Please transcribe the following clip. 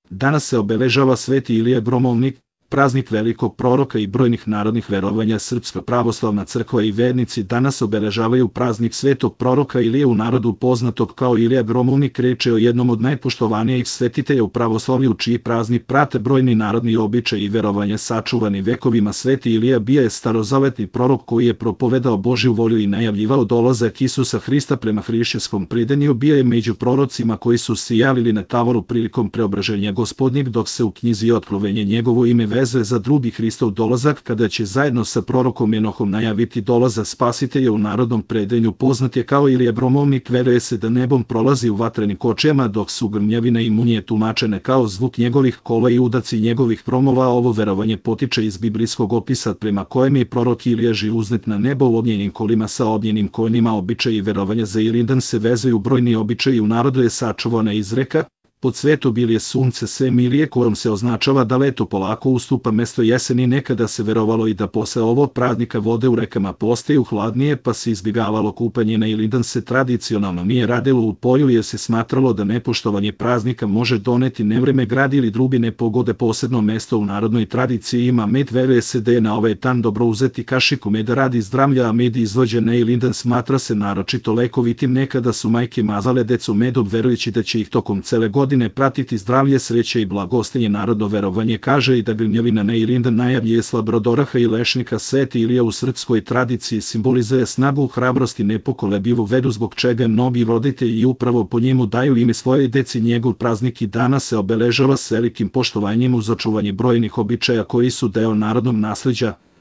Danas se obeležava Sveti Ilija Gromovnik, praznik velikog proroka i brojnih narodnih verovanja. Srpska pravoslavna crkva i vernici danas obeležavaju praznik svetog proroka Ilije, u narodu poznatog kao Ilija Gromovnik. Reč je o jednom od najpoštovanijih svetitelja u pravoslavlju, čiji praznik prate brojni narodni običaji i verovanja sačuvani vekovima. Sveti Ilija bio je starozavetni prorok koji je propovedao Božju volju i najavljivao dolazak Isusa Hrista prema hrišćanskom predanju. Bio je među prorocima koji su se javili na tavoru prilikom preobraženja Gospodnjeg, dok se u knjizi Otkrovenje njegovo ime vezuje za drugi Hristov dolazak, kada će zajedno sa prorokom Enohom najaviti dolazak Spasitelja. U narodnom predanju poznat je kao Ilija Gromovnik. Veruje se da nebom prolazi u vatrenim kočijama, dok su grmljavine i munje tumačene kao zvuk njegovih kola i udaci njegovih promova. Ovo verovanje potiče iz biblijskog opisa prema kojem je prorok Ilija živ uznet na nebo u ognjenim kolima sa ognjenim konjima. Običaji i verovanja za Ilindan se vezuju brojni običaji. U narodu je sačuvana izreka: pod svetobilje sunce sve milije, kojom se označava da leto polako ustupa mesto jeseni. Nekada se verovalo i da posle ovog praznika vode u rekama postaju hladnije, pa se izbjegavalo kupanje. Na Ilindan se tradicionalno nije radilo u polju, jer se smatralo da nepoštovanje praznika može doneti nevreme, grad ili druge nepogode. Posebno mesto u narodnoj tradiciji ima med. Veruje se da je na ovaj dan dobro uzeti kašiku meda radi zdravlja, a med izvođen na Ilindan smatra se naročito lekovitim. Nekada su majke mazale decu medom, verujući da će ih tokom cele godine pratiti zdravlje, sreće i blagostinje. Narodno verovanje kaže i da grmljavina na Ilindan najavljuje slabodoraha i lešnika. Sveti Ilija u srpskoj tradiciji simbolizuje snagu, hrabrost i nepokolebljivu veru, zbog čega mnogi roditelji upravo po njemu daju ime svoje deci. Njegov praznik i danas se obeležava s velikim poštovanjem uz očuvanje brojnih običaja koji su deo narodnog nasleđa.